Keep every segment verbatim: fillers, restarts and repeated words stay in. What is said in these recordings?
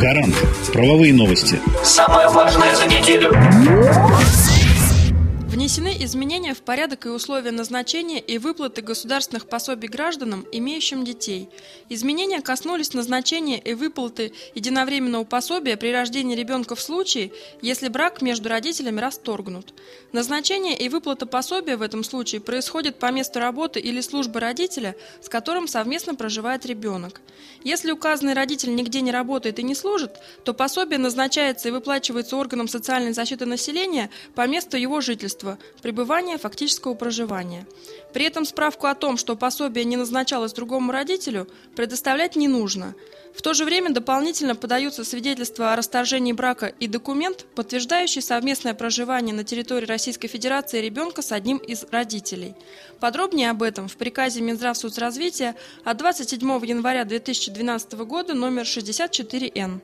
Гарант. Правовые новости. Самое важное за неделю. Внесены изменения в порядок и условия назначения и выплаты государственных пособий гражданам, имеющим детей. Изменения коснулись назначения и выплаты единовременного пособия при рождении ребенка в случае, если брак между родителями расторгнут. Назначение и выплата пособия в этом случае происходит по месту работы или службы родителя, с которым совместно проживает ребенок. Если указанный родитель нигде не работает и не служит, то пособие назначается и выплачивается органам социальной защиты населения по месту его жительства, пребывания фактического проживания. При этом справку о том, что пособие не назначалось другому родителю, предоставлять не нужно. В то же время дополнительно подаются свидетельства о расторжении брака и документ, подтверждающий совместное проживание на территории Российской Федерации ребенка с одним из родителей. Подробнее об этом в приказе Минздравсоцразвития от двадцать седьмого января две тысячи двенадцатого года номер шестьдесят четыре эн.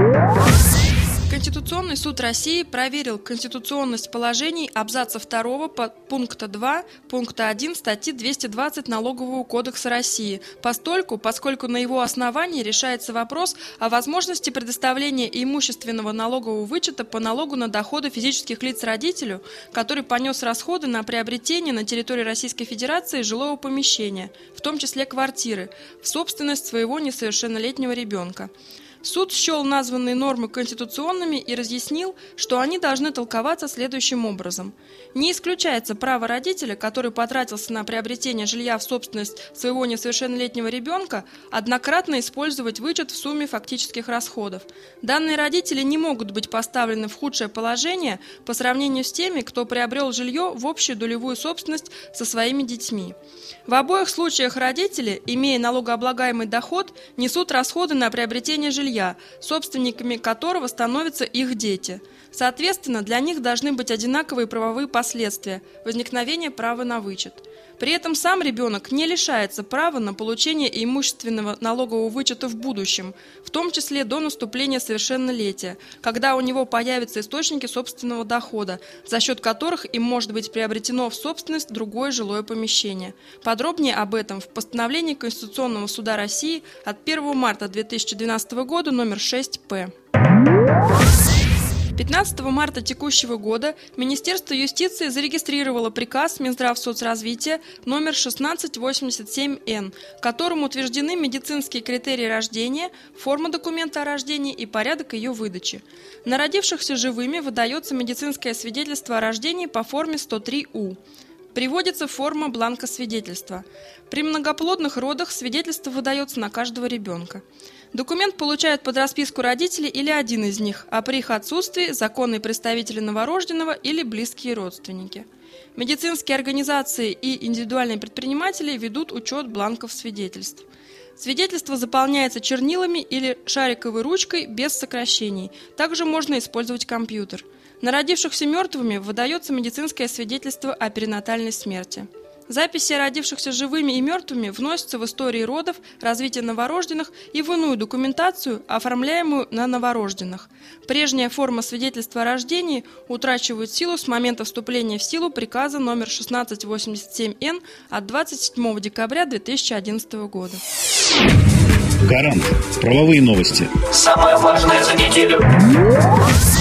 Конституционный суд России проверил конституционность положений абзаца второго пункта два пункта один статьи двести двадцать Налогового кодекса России, постольку, поскольку на его основании решается вопрос о возможности предоставления имущественного налогового вычета по налогу на доходы физических лиц родителю, который понес расходы на приобретение на территории Российской Федерации жилого помещения, в том числе квартиры, в собственность своего несовершеннолетнего ребенка. Суд счел названные нормы конституционными и разъяснил, что они должны толковаться следующим образом. Не исключается право родителя, который потратился на приобретение жилья в собственность своего несовершеннолетнего ребенка, однократно использовать вычет в сумме фактических расходов. Данные родители не могут быть поставлены в худшее положение по сравнению с теми, кто приобрел жилье в общую долевую собственность со своими детьми. В обоих случаях родители, имея налогооблагаемый доход, несут расходы на приобретение жилья, собственниками которого становятся их дети. Соответственно, для них должны быть одинаковые правовые последствия возникновения права на вычет. При этом сам ребенок не лишается права на получение имущественного налогового вычета в будущем, в том числе до наступления совершеннолетия, когда у него появятся источники собственного дохода, за счет которых им может быть приобретено в собственность другое жилое помещение. Подробнее об этом в постановлении Конституционного суда России от первого марта две тысячи двенадцатого года номер шесть пэ. пятнадцатого марта текущего года Министерство юстиции зарегистрировало приказ Минздравсоцразвития номер шестнадцать восемьдесят семь эн, которым утверждены медицинские критерии рождения, форма документа о рождении и порядок ее выдачи. На родившихся живыми выдается медицинское свидетельство о рождении по форме сто три у. Приводится форма бланка свидетельства. При многоплодных родах свидетельство выдается на каждого ребенка. Документ получают под расписку родители или один из них, а при их отсутствии – законные представители новорожденного или близкие родственники. Медицинские организации и индивидуальные предприниматели ведут учет бланков свидетельств. Свидетельство заполняется чернилами или шариковой ручкой без сокращений. Также можно использовать компьютер. На родившихся мертвыми выдается медицинское свидетельство о перинатальной смерти. Записи о родившихся живыми и мертвыми вносятся в истории родов, развития новорожденных и в иную документацию, оформляемую на новорожденных. Прежняя форма свидетельства о рождении утрачивает силу с момента вступления в силу приказа номер шестнадцать восемьдесят семь эн от двадцать седьмого декабря две тысячи одиннадцатого года. Гарант. Правовые новости. Самое важное за неделю.